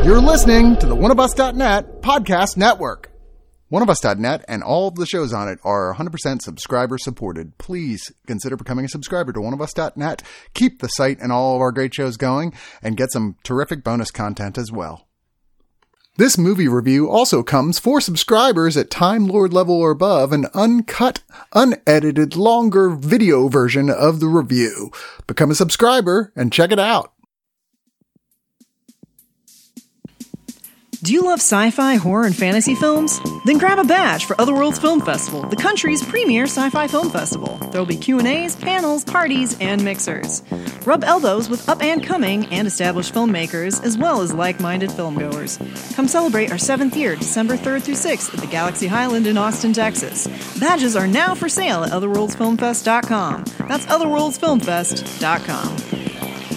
You're listening to the oneofus.net podcast network. Oneofus.net and all of the shows on it are 100% subscriber supported. Please consider becoming a subscriber to oneofus.net. Keep the site and all of our great shows going and get some terrific bonus content as well. This movie review also comes for subscribers at Time Lord level or above, an uncut, unedited, longer video version of the review. Become a subscriber and check it out. Do you love sci-fi, horror, and fantasy films? Then grab a badge for Otherworlds Film Festival, the country's premier sci-fi film festival. There will be Q&As, panels, parties, and mixers. Rub elbows with up-and-coming and established filmmakers, as well as like-minded filmgoers. Come celebrate our 7th year, December 3rd through 6th at the Galaxy Highland in Austin, Texas. Badges are now for sale at otherworldsfilmfest.com. That's otherworldsfilmfest.com.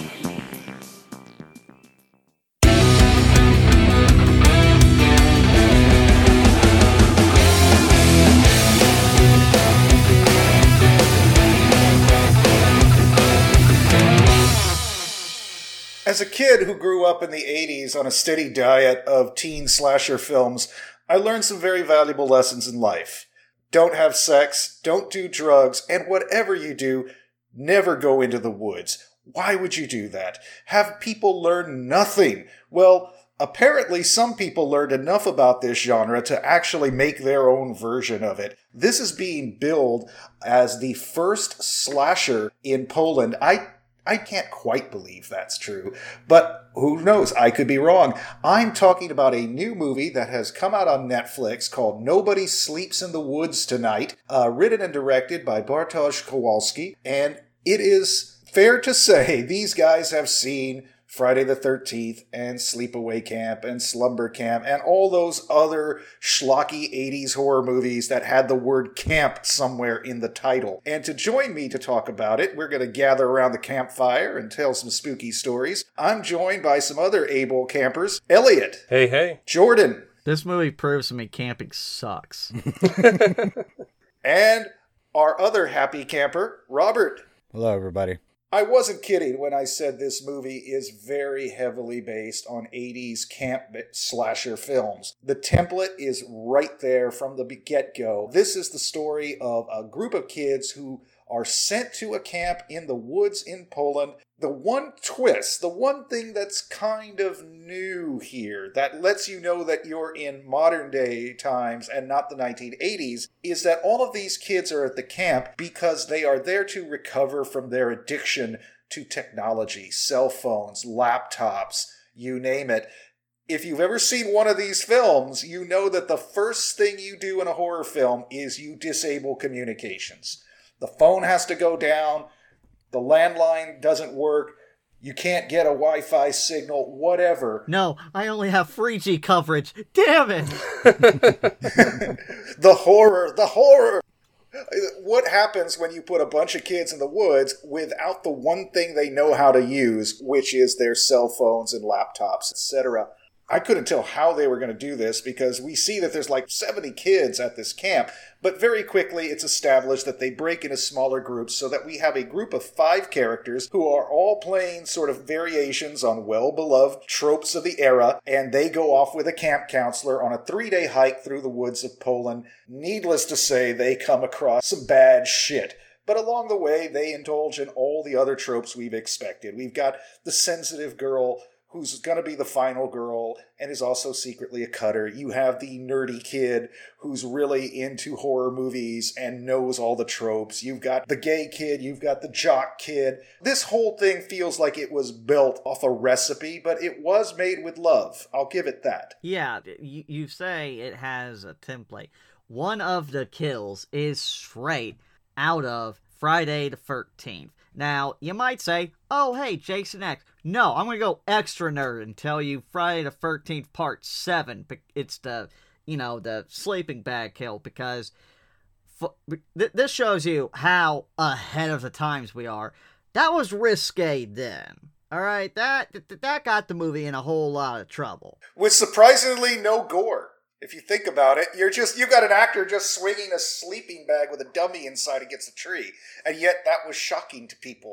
As a kid who grew up in the 80s on a steady diet of teen slasher films, I learned some very valuable lessons in life. Don't have sex, don't do drugs, and whatever you do, never go into the woods. Why would you do that? Have people learn nothing? Well, apparently some people learned enough about this genre to actually make their own version of it. This is being billed as the first slasher in Poland. I can't quite believe that's true, but who knows? I could be wrong. I'm talking about a new movie that has come out on Netflix called Nobody Sleeps in the Woods Tonight, written and directed by Bartosz Kowalski, and it is fair to say these guys have seen Friday the 13th and Sleepaway Camp and Slumber Camp and all those other schlocky 80s horror movies that had the word camp somewhere in the title. And to join me to talk about it, we're going to gather around the campfire and tell some spooky stories. I'm joined by some other able campers. Elliot. Hey, hey. Jordan. This movie proves to me camping sucks. And our other happy camper, Robert. Hello, everybody. I wasn't kidding when I said this movie is very heavily based on 80s camp slasher films. The template is right there from the get-go. This is the story of a group of kids who are sent to a camp in the woods in Poland. The one twist, the one thing that's kind of new here, that lets you know that you're in modern day times and not the 1980s, is that all of these kids are at the camp because they are there to recover from their addiction to technology, cell phones, laptops, you name it. If you've ever seen one of these films, you know that the first thing you do in a horror film is you disable communications. The phone has to go down. The landline doesn't work. You can't get a Wi-Fi signal, whatever. No, I only have 3G coverage. Damn it! The horror. What happens when you put a bunch of kids in the woods without the one thing they know how to use, which is their cell phones and laptops, etc.? I couldn't tell how they were going to do this because we see that there's like 70 kids at this camp, but very quickly it's established that they break into smaller groups so that we have a group of 5 characters who are all playing sort of variations on well-beloved tropes of the era, and they go off with a camp counselor on a 3-day hike through the woods of Poland. Needless to say, they come across some bad shit. But along the way, they indulge in all the other tropes we've expected. We've got the sensitive girl who's going to be the final girl and is also secretly a cutter. You have the nerdy kid who's really into horror movies and knows all the tropes. You've got the gay kid. You've got the jock kid. This whole thing feels like it was built off a recipe, but it was made with love. I'll give it that. Yeah, you say it has a template. One of the kills is straight out of Friday the 13th. Now, you might say, oh, hey, Jason X. No, I'm going to go extra nerd and tell you Friday the 13th Part 7. It's the sleeping bag kill, because this shows you how ahead of the times we are. That was risque then. All right, that got the movie in a whole lot of trouble. With surprisingly no gore. If you think about it, you got an actor just swinging a sleeping bag with a dummy inside against a tree. And yet that was shocking to people.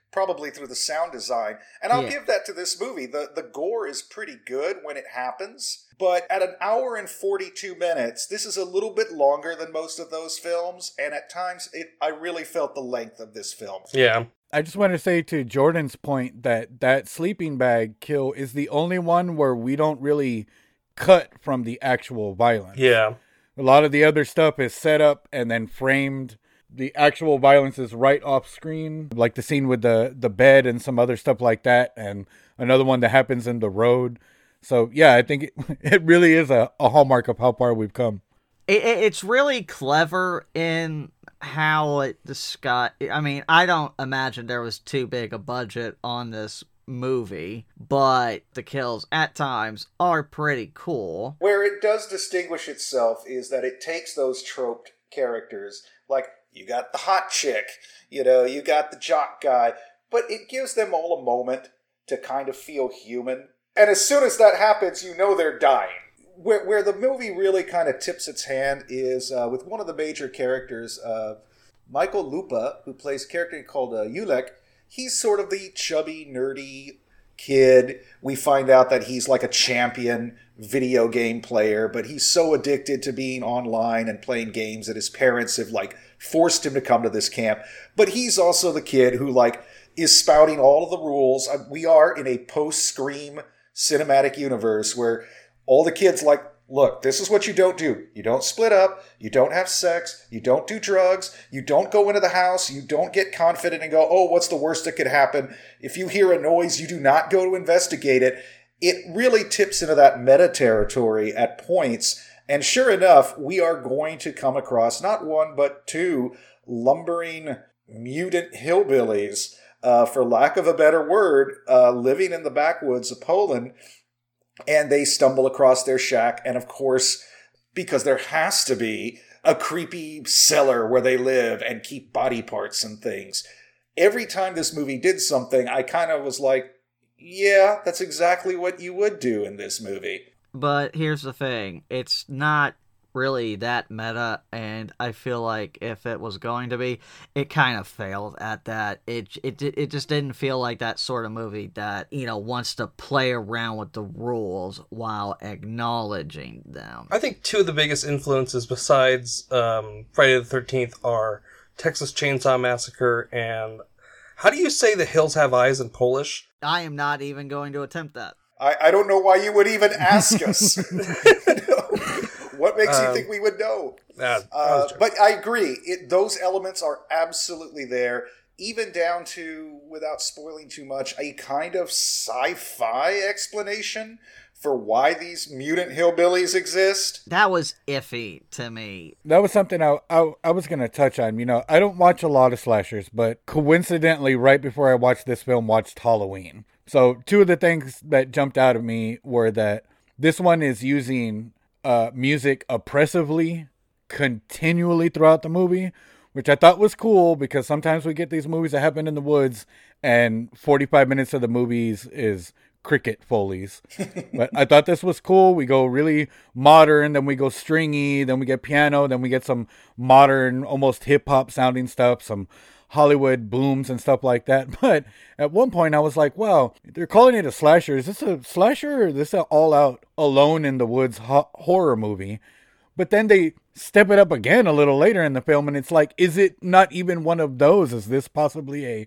probably through the sound design. And I'll Yeah. give that to this movie. The gore is pretty good when it happens, but at an hour and 42 minutes, this is a little bit longer than most of those films, and at times I really felt the length of this film. Yeah. I just want to say to Jordan's point that sleeping bag kill is the only one where we don't really cut from the actual violence. Yeah. A lot of the other stuff is set up and then framed. The actual violence is right off screen, like the scene with the bed and some other stuff like that, and another one that happens in the road. So, yeah, I think it really is a hallmark of how far we've come. It's really clever in how it discuss. I mean, I don't imagine there was too big a budget on this movie, but the kills at times are pretty cool. Where it does distinguish itself is that it takes those troped characters, like you got the hot chick, you got the jock guy, but it gives them all a moment to kind of feel human. And as soon as that happens, they're dying. Where the movie really kind of tips its hand is with one of the major characters, Michael Lupa, who plays a character called Yulek. He's sort of the chubby, nerdy kid. We find out that he's like a champion video game player, but he's so addicted to being online and playing games that his parents have forced him to come to this camp. But he's also the kid who is spouting all of the rules. We are in a post-Scream cinematic universe where all the kids look, this is what you don't do. You don't split up. You don't have sex. You don't do drugs. You don't go into the house. You don't get confident and go, oh, what's the worst that could happen? If you hear a noise, you do not go to investigate it. It really tips into that meta territory at points. And sure enough, we are going to come across not one, but two lumbering mutant hillbillies, for lack of a better word, living in the backwoods of Poland. And they stumble across their shack, and of course, because there has to be a creepy cellar where they live and keep body parts and things. Every time this movie did something, I kind of was like, yeah, that's exactly what you would do in this movie. But here's the thing, it's not really that meta, and I feel like if it was going to be, it kind of failed at that. It just didn't feel like that sort of movie that, wants to play around with the rules while acknowledging them. I think two of the biggest influences besides Friday the 13th are Texas Chainsaw Massacre and... How do you say The Hills Have Eyes in Polish? I am not even going to attempt that. I don't know why you would even ask us. What makes you think we would know? But I agree. Those elements are absolutely there, even down to, without spoiling too much, a kind of sci-fi explanation for why these mutant hillbillies exist. That was iffy to me. That was something I was going to touch on. I don't watch a lot of slashers, but coincidentally, right before I watched this film, watched Halloween. So two of the things that jumped out at me were that this one is using music oppressively, continually throughout the movie, which I thought was cool because sometimes we get these movies that happen in the woods and 45 minutes of the movies is cricket foley's. But I thought this was cool. We go really modern, then we go stringy, then we get piano, then we get some modern, almost hip-hop sounding stuff, some Hollywood booms and stuff like that. But at one point I was like, wow, they're calling it a slasher. Is this a slasher or is this an all-out alone in the woods horror movie? But then they step it up again a little later in the film and it's like, is it not even one of those? Is this possibly a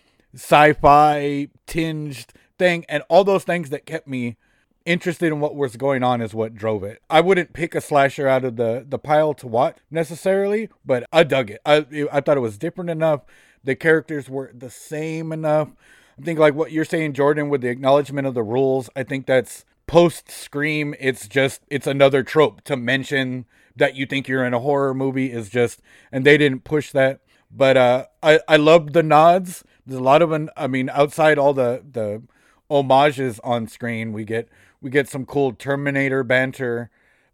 sci-fi tinged thing? And all those things that kept me interested in what was going on is what drove it. I wouldn't pick a slasher out of the pile to watch necessarily, but I dug it. I thought it was different enough. The characters were the same enough. I think like what you're saying, Jordan, with the acknowledgement of the rules, I think that's post-Scream. It's another trope to mention that you think you're in a horror movie is just, and they didn't push that. But I loved the nods. There's a lot of them. I mean, outside all the homages on screen, we get some cool Terminator banter,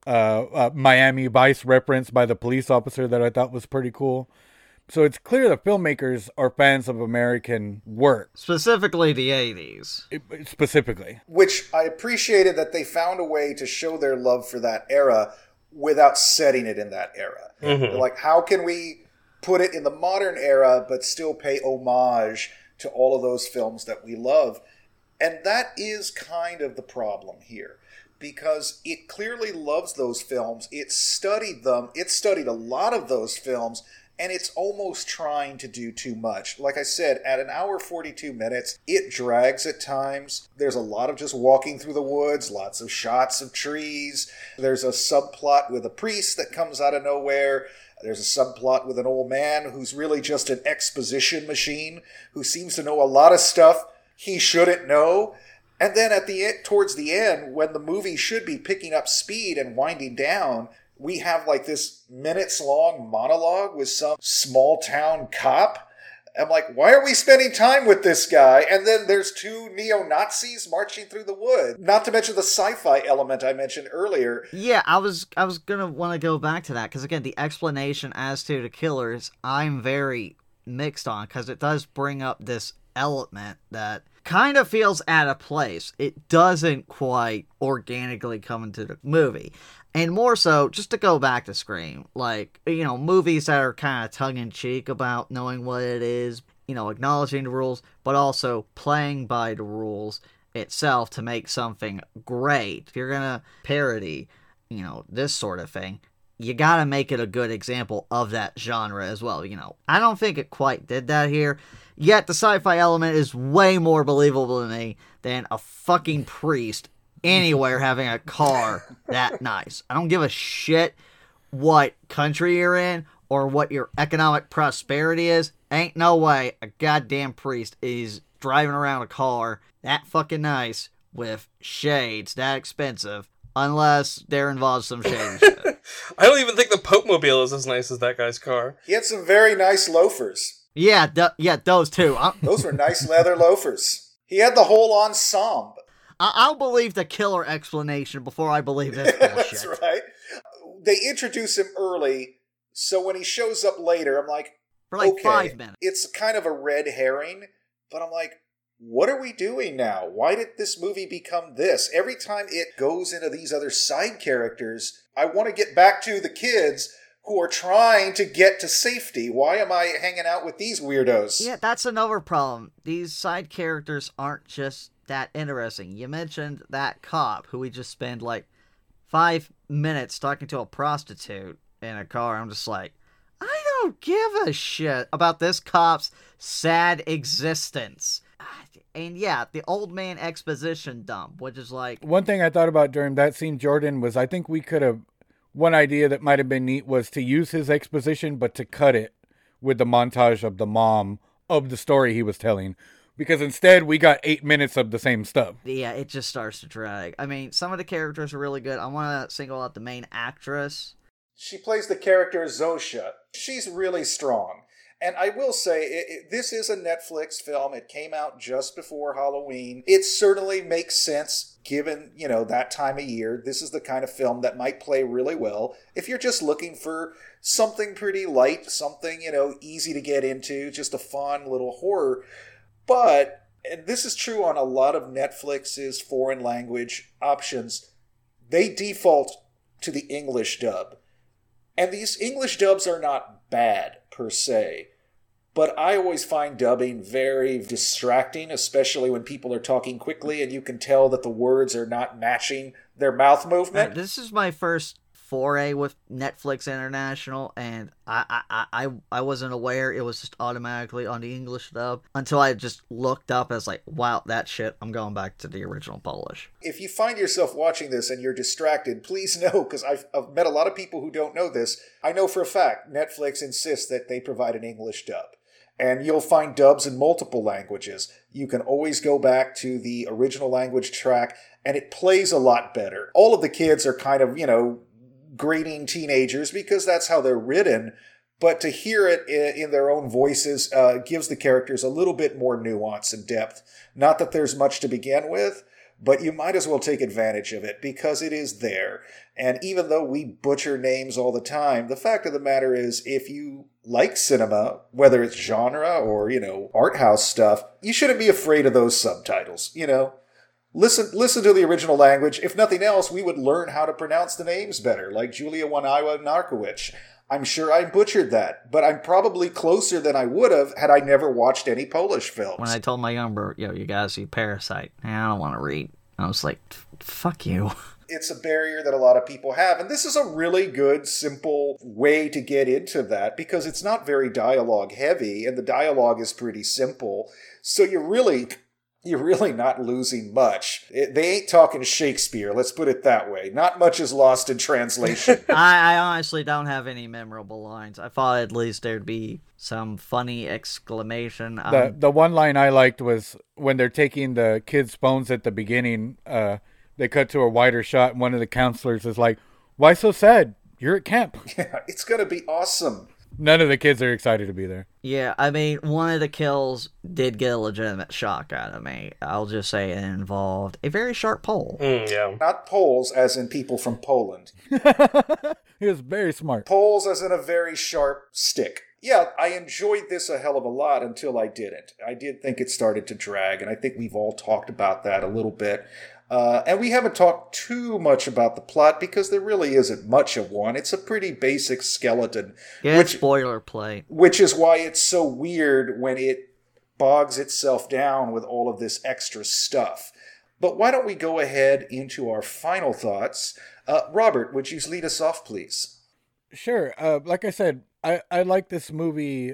Miami Vice reference by the police officer that I thought was pretty cool. So it's clear the filmmakers are fans of American work. Specifically the 80s. Specifically. Which I appreciated that they found a way to show their love for that era without setting it in that era. Mm-hmm. Like, how can we put it in the modern era but still pay homage to all of those films that we love. And that is kind of the problem here, because it clearly loves those films. It studied them. It studied a lot of those films, and it's almost trying to do too much. Like I said, at an hour 42 minutes, it drags at times. There's a lot of just walking through the woods, lots of shots of trees. There's a subplot with a priest that comes out of nowhere. There's a subplot with an old man who's really just an exposition machine, who seems to know a lot of stuff he shouldn't know. And then towards the end, when the movie should be picking up speed and winding down, we have like this minutes-long monologue with some small-town cop. I'm like, why are we spending time with this guy? And then there's two neo-Nazis marching through the wood. Not to mention the sci-fi element I mentioned earlier. Yeah, I was gonna want to go back to that, because again, the explanation as to the killers, I'm very mixed on, because it does bring up this element that kind of feels out of place. It doesn't quite organically come into the movie. And more so, just to go back to Scream, like, you know, movies that are kind of tongue-in-cheek about knowing what it is, you know, acknowledging the rules, but also playing by the rules itself to make something great. If you're gonna parody, you know, this sort of thing, you gotta make it a good example of that genre as well, you know. I don't think it quite did that here, yet the sci-fi element is way more believable to me than a fucking priest anywhere having a car that nice. I don't give a shit what country you're in or what your economic prosperity is. Ain't no way a goddamn priest is driving around a car that fucking nice with shades that expensive, unless there involves some shady shit. I don't even think the Pope Mobile is as nice as that guy's car. He had some very nice loafers. Yeah, those too. Those were nice leather loafers. He had the whole ensemble. I'll believe the killer explanation before I believe this bullshit. That's right. They introduce him early, so when he shows up later, I'm like, for like okay, 5 minutes. It's kind of a red herring, but I'm like, what are we doing now? Why did this movie become this? Every time it goes into these other side characters, I want to get back to the kids who are trying to get to safety. Why am I hanging out with these weirdos? Yeah, that's another problem. These side characters aren't just that interesting. You mentioned that cop who we just spent like 5 minutes talking to a prostitute in a car. I'm just like, I don't give a shit about this cop's sad existence. And yeah, the old man exposition dump, which is like... One thing I thought about during that scene, Jordan, was I think we could have... One idea that might have been neat was to use his exposition, but to cut it with the montage of the mom of the story he was telling. Because instead, we got 8 minutes of the same stuff. Yeah, it just starts to drag. I mean, some of the characters are really good. I want to single out the main actress. She plays the character Zosha. She's really strong. And I will say, this is a Netflix film. It came out just before Halloween. It certainly makes sense given, you know, that time of year. This is the kind of film that might play really well. If you're just looking for something pretty light, something, you know, easy to get into, just a fun little horror. But, and this is true on a lot of Netflix's foreign language options, they default to the English dub. And these English dubs are not bad, per se. But I always find dubbing very distracting, especially when people are talking quickly and you can tell that the words are not matching their mouth movement. This is my first foray with Netflix International, and I wasn't aware it was just automatically on the English dub until I just looked up as like, wow, that shit, I'm going back to the original Polish. If you find yourself watching this and you're distracted, please know, because I've met a lot of people who don't know this. I know for a fact Netflix insists that they provide an English dub. And you'll find dubs in multiple languages. You can always go back to the original language track, and it plays a lot better. All of the kids are kind of, you know, grating teenagers because that's how they're written, but to hear it in their own voices gives the characters a little bit more nuance and depth. Not that there's much to begin with, but you might as well take advantage of it because it is there. And even though we butcher names all the time, the fact of the matter is if you like cinema, whether it's genre or, you know, art house stuff, you shouldn't be afraid of those subtitles, you know. Listen to the original language. If nothing else, we would learn how to pronounce the names better, like Julia Waniwa Narkowicz. I'm sure I butchered that, but I'm probably closer than I would have had I never watched any Polish films. When I told my younger, you gotta see Parasite. I don't want to read. I was like, fuck you. It's a barrier that a lot of people have, and this is a really good, simple way to get into that because it's not very dialogue heavy, and the dialogue is pretty simple. So you're really not losing much. They ain't talking Shakespeare, let's put it that way. Not much is lost in translation. I honestly don't have any memorable lines. I thought at least there'd be some funny exclamation. The one line I liked was when they're taking the kids' bones at the beginning, they cut to a wider shot, and one of the counselors is like, "Why so sad? You're at camp." Yeah, it's going to be awesome. None of the kids are excited to be there. Yeah, I mean, one of the kills did get a legitimate shock out of me. I'll just say it involved a very sharp pole. Yeah. Not Poles as in people from Poland. He was very smart. Poles as in a very sharp stick. Yeah, I enjoyed this a hell of a lot until I didn't. I did think it started to drag, and I think we've all talked about that a little bit. And we haven't talked too much about the plot because there really isn't much of one. It's a pretty basic skeleton. Yeah, it's boilerplate. Which is why it's so weird when it bogs itself down with all of this extra stuff. But why don't we go ahead into our final thoughts? Robert, would you lead us off, please? Sure. Like I said, I like this movie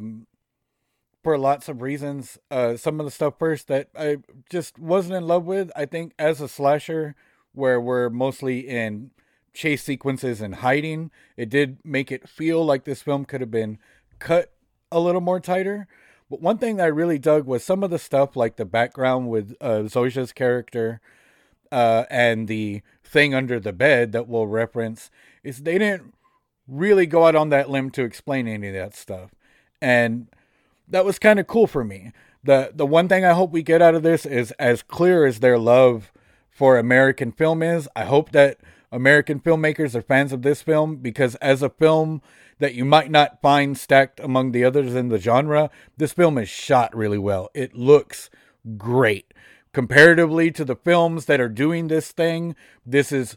for lots of reasons. Some of the stuff first that I just wasn't in love with. I think as a slasher, where we're mostly in chase sequences and hiding, it did make it feel like this film could have been cut a little more tighter. But one thing that I really dug was some of the stuff like the background with Zoja's character and the thing under the bed that we'll reference, is they didn't really go out on that limb to explain any of that stuff. And that was kind of cool for me. The one thing I hope we get out of this is as clear as their love for American film is. I hope that American filmmakers are fans of this film, because as a film that you might not find stacked among the others in the genre, this film is shot really well. It looks great. Comparatively to the films that are doing this thing, it's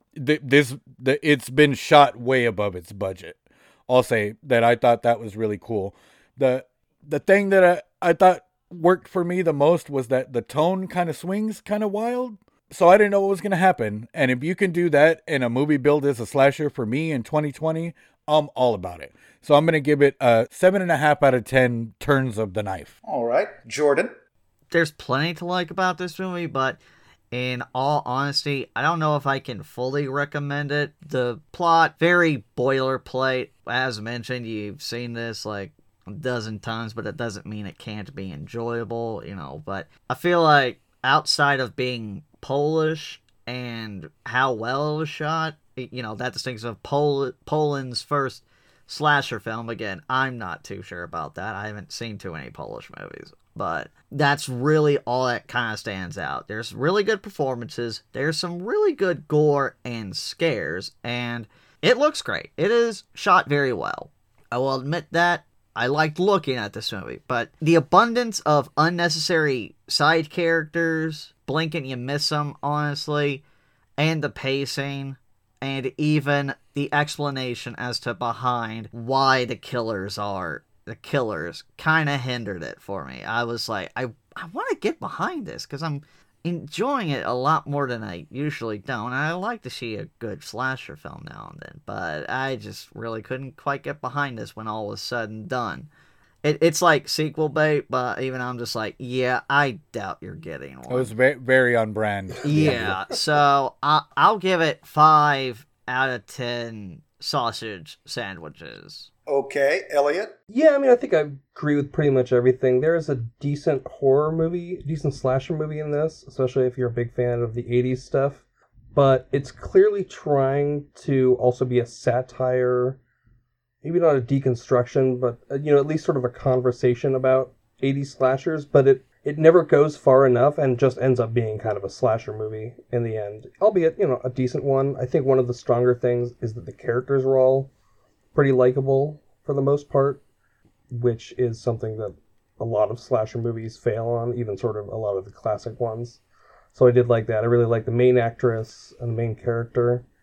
been shot way above its budget. I'll say that I thought that was really cool. The thing that I thought worked for me the most was that the tone kind of swings kind of wild. So I didn't know what was going to happen. And if you can do that in a movie billed as a slasher for me in 2020, I'm all about it. So I'm going to give it a 7.5 out of 10 turns of the knife. All right. Jordan? There's plenty to like about this movie, but in all honesty, I don't know if I can fully recommend it. The plot, very boilerplate. As mentioned, you've seen this like a dozen times, but it doesn't mean it can't be enjoyable, But I feel like outside of being Polish and how well it was shot, that distincts of Poland's first slasher film. Again, I'm not too sure about that. I haven't seen too many Polish movies. But that's really all that kind of stands out. There's really good performances. There's some really good gore and scares. And it looks great. It is shot very well. I will admit that I liked looking at this movie. But the abundance of unnecessary side characters, blink and you miss them, honestly, and the pacing, and even the explanation as to behind why the killers are the killers kind of hindered it for me. I was like, I want to get behind this because I'm enjoying it a lot more than I usually don't. And I like to see a good slasher film now and then, but I just really couldn't quite get behind this when all was said and done. It's like sequel bait, but even I'm just like, yeah, I doubt you're getting one. It was very, very on brand. Yeah, so I'll give it 5 out of 10 sausage sandwiches. Okay, Elliot? Yeah, I mean, I think I agree with pretty much everything. There is a decent horror movie, decent slasher movie in this, especially if you're a big fan of the 80s stuff. But it's clearly trying to also be a satire, maybe not a deconstruction, but, at least sort of a conversation about 80s slashers. But it never goes far enough and just ends up being kind of a slasher movie in the end. Albeit, a decent one. I think one of the stronger things is that the characters are all pretty likable for the most part, which is something that a lot of slasher movies fail on, even sort of a lot of the classic ones. So I did like that. I really like the main actress and the main character.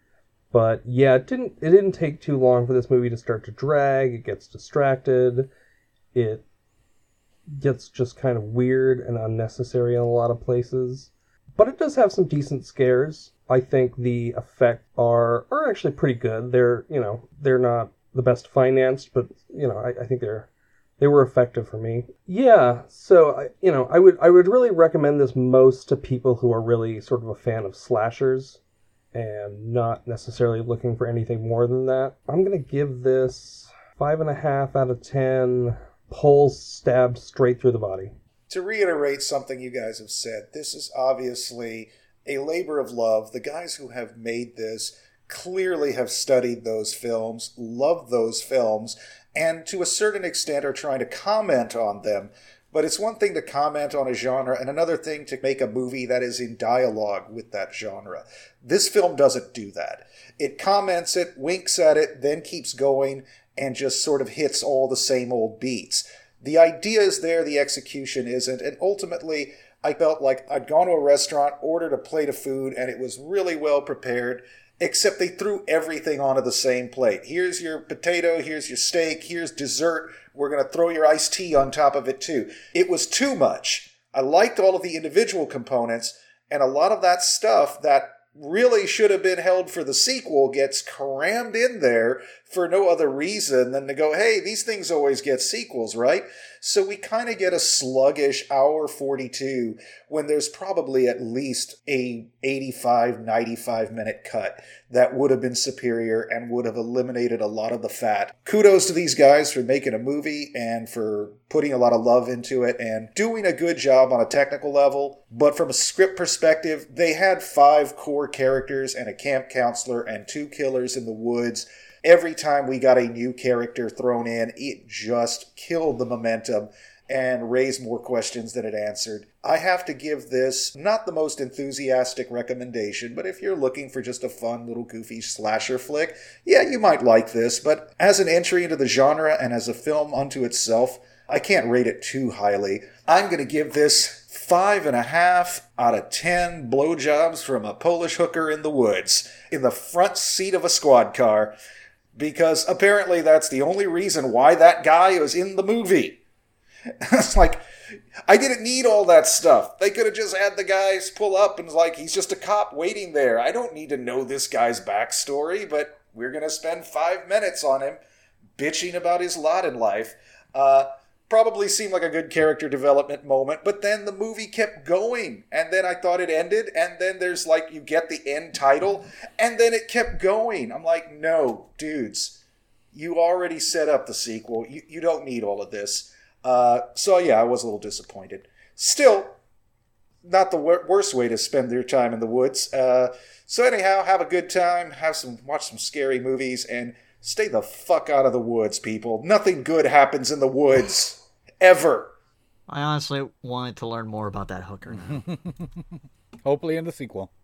But yeah, it didn't take too long for this movie to start to drag. It gets distracted. It gets just kind of weird and unnecessary in a lot of places. But it does have some decent scares. I think the effects are actually pretty good. They're not the best financed, but I think they were effective for me. Yeah, so I would really recommend this most to people who are really sort of a fan of slashers and not necessarily looking for anything more than that. I'm going to give this 5.5 out of 10 poles stabbed straight through the body. To reiterate something you guys have said, this is obviously a labor of love. The guys who have made this clearly have studied those films, love those films, and to a certain extent are trying to comment on them. But it's one thing to comment on a genre and another thing to make a movie that is in dialogue with that genre. This film doesn't do that. It comments it, winks at it, then keeps going and just sort of hits all the same old beats. The idea is there, the execution isn't, and ultimately I felt like I'd gone to a restaurant, ordered a plate of food, and it was really well prepared, except they threw everything onto the same plate. Here's your potato, here's your steak, here's dessert. We're going to throw your iced tea on top of it too. It was too much. I liked all of the individual components, and a lot of that stuff that really should have been held for the sequel gets crammed in there for no other reason than to go, hey, these things always get sequels, right? So we kind of get a sluggish hour 42 when there's probably at least a 85, 95 minute cut that would have been superior and would have eliminated a lot of the fat. Kudos to these guys for making a movie and for putting a lot of love into it and doing a good job on a technical level. But from a script perspective, they had 5 core characters and a camp counselor and 2 killers in the woods. Every time we got a new character thrown in, it just killed the momentum and raised more questions than it answered. I have to give this not the most enthusiastic recommendation, but if you're looking for just a fun little goofy slasher flick, yeah, you might like this. But as an entry into the genre and as a film unto itself, I can't rate it too highly. I'm going to give this 5.5 out of 10 blowjobs from a Polish hooker in the woods in the front seat of a squad car. Because apparently that's the only reason why that guy was in the movie. It's like, I didn't need all that stuff. They could have just had the guys pull up and like, he's just a cop waiting there. I don't need to know this guy's backstory, but we're going to spend 5 minutes on him bitching about his lot in life. Probably seemed like a good character development moment, but then the movie kept going, and then I thought it ended, and then there's like, you get the end title, and then it kept going. I'm like, no, dudes, you already set up the sequel. You don't need all of this. So yeah, I was a little disappointed. Still, not the worst way to spend your time in the woods. So anyhow, have a good time, watch some scary movies, and stay the fuck out of the woods, people. Nothing good happens in the woods. Ever. I honestly wanted to learn more about that hooker now. Hopefully in the sequel.